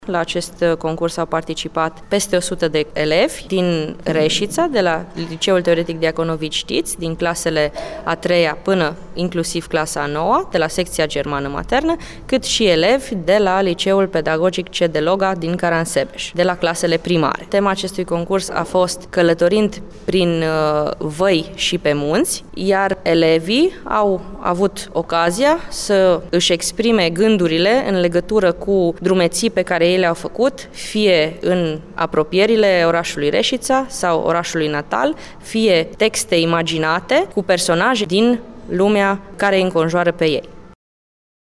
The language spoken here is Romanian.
La acest concurs au participat peste 100 de elevi din Reșița, de la Liceul Teoretic Diaconovici Știți, din clasele a 3-a până inclusiv clasa a 9-a, de la secția germană maternă, cât și elevi de la Liceul Pedagogic C. Deloga din Caransebeș, de la clasele primare. Tema acestui concurs a fost călătorind prin văi și pe munți, iar elevii au avut ocazia să își exprime gândurile în legătură cu drumeții pe care ei le-au făcut, fie în apropierile orașului Reșița sau orașului natal, fie texte imaginate cu personaje din lumea care îi înconjoară pe ei.